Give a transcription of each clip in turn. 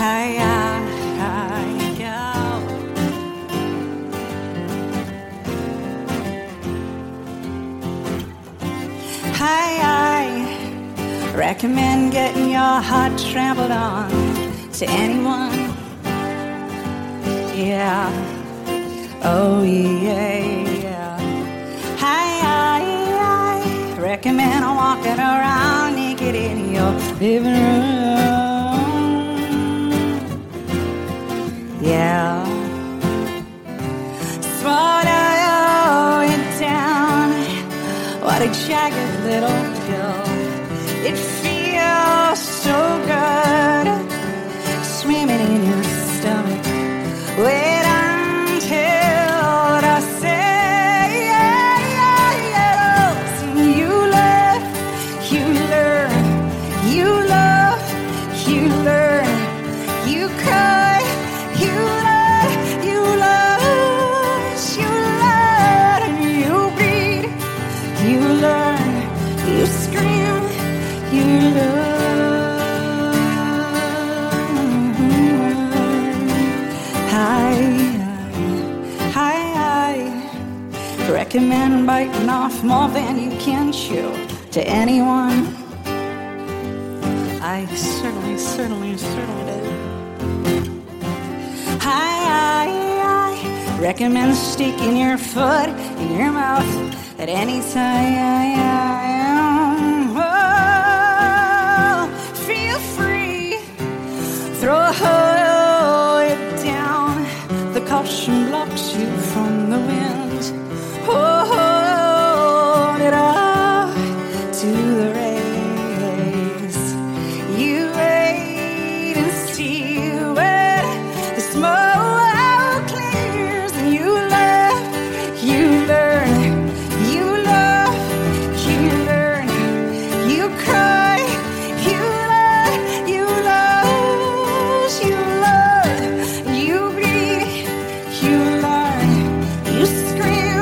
I recommend getting your heart trampled on to anyone. Yeah. Oh yeah. I recommend walking around naked in your living room. Yeah. Swallow it down. What a jagged little pill. It feels so good swimming in your stomach. Wait until I say yes. You love, you learn, you love, you learn, you cry, you love, you lose, you learn, you bleed, you learn, you scream, you learn. I recommend biting off more than you can chew to anyone. I certainly did. I recommend sticking your foot in your mouth at any time. Oh, feel free, throw it down. The caution blocks you from the wind. Hold it up to the race. You wait and see when the smoke clears, and you laugh, you learn, you love, you learn, you cry, you laugh, you lose, you love, you bleed, you learn, you scream.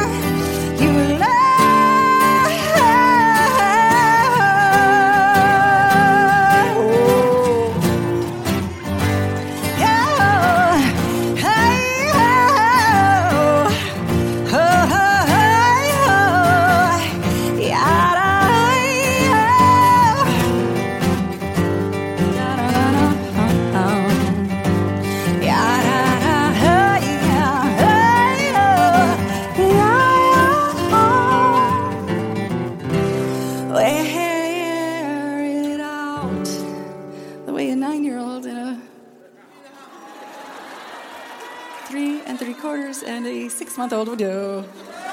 Wear it out the way a 9-year-old and a 3 3/4 and a 6-month-old would do.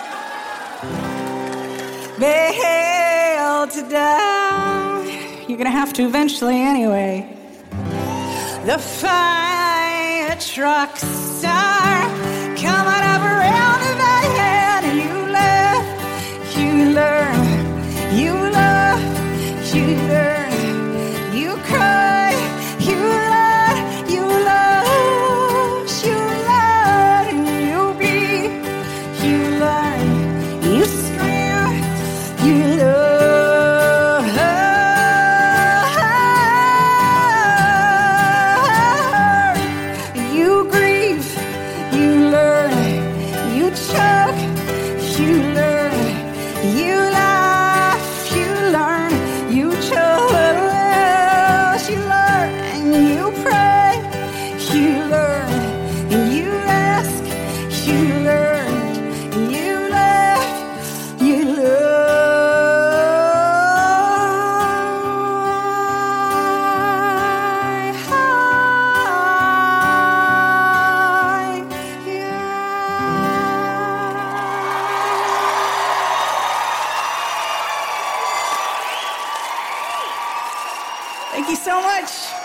Be held to down. You're gonna have to eventually anyway. The fire trucks are coming up around the head, and you laugh, you learn. You love, you learn, you cry, you love, you lose, you learn, you bleed, you learn, you scream, you love, you grieve, you learn, you choke, you learn, you lie. Thank you so much.